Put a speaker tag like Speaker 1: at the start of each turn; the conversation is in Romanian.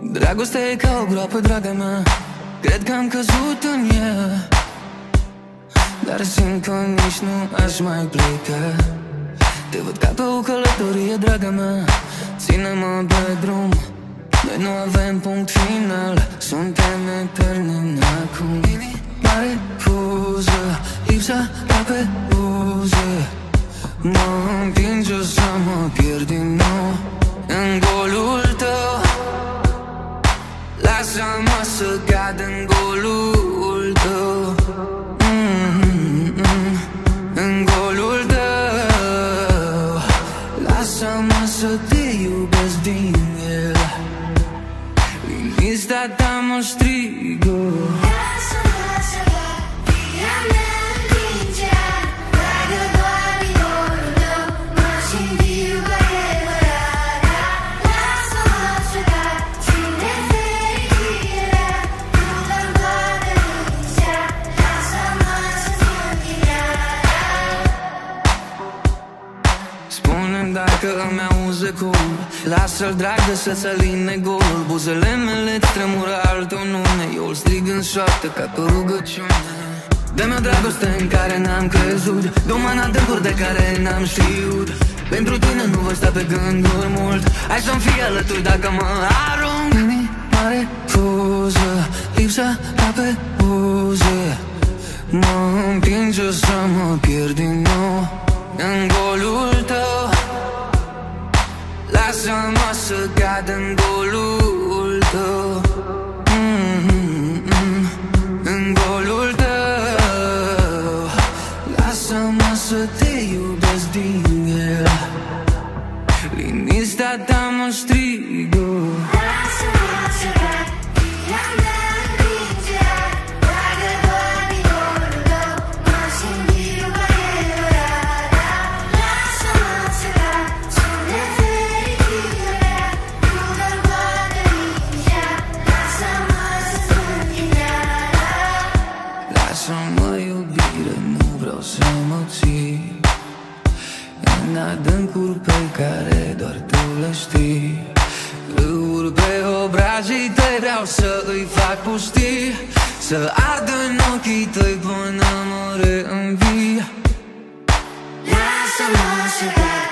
Speaker 1: Dragostea e ca o groapă, draga mea, cred că am căzut în ea, dar simt că nici nu aș mai pleca. Te văd ca pe o călătorie, draga mea, ține-mă pe drum. Noi nu avem punct final, suntem eterni acum. Inima refuză, lipsa ta pe buze mă împinge să mă pierd din nou în golul tău. Lasă-mă să cad în golul tău, în golul tău. Lasă-mă să te iubesc din el. Liniștea ta mă strigă.
Speaker 2: Lasă-mă să cad, via mea împingea. Dragă, doar din golul tău mă simt viu cu adevărat. Lasă-mă să cad, ține fericirea. Nu-mi toată liniștea. Lasă-mă să fiu din ea.
Speaker 1: Spune-mi dacă îmi auzi ecul, lasă-l dragă să-ți aline golul. Buzele mele-ți tremură altul nume, eu îl strig în șoaptă ca pe rugăciune. Dă-mi o dragoste în care n-am crezut, dă-mă în adâncuri de care n-am știut. Pentru tine nu voi sta pe gânduri mult, hai să-mi fii alături dacă mă arunc. Inima refuză, lipsa ta pe buze mă împinge să mă pierd din nou în golul tău. Lasă-mă să cad în golul tău, în golul tău. Lasă-mă să te iubesc din el. Liniștea ta mă strigă.
Speaker 2: Lasă-mă să cad, via mea împingea. Dragă, doar din golul tău mă simt viu cu adevărat. Lasă-mă să cad, ține fericirea. Nu-mi toată liniștea. Lasă-mă să spun din ea.
Speaker 1: Lasă-mă iubire, nu vreau să mă ții în adâncuri pe care doar tu le știi. Râuri pe obrajii tăi vreau să îi fac pustii, să ardă în ochii tăi până mă reînvii.
Speaker 2: Lasă-mă să cad,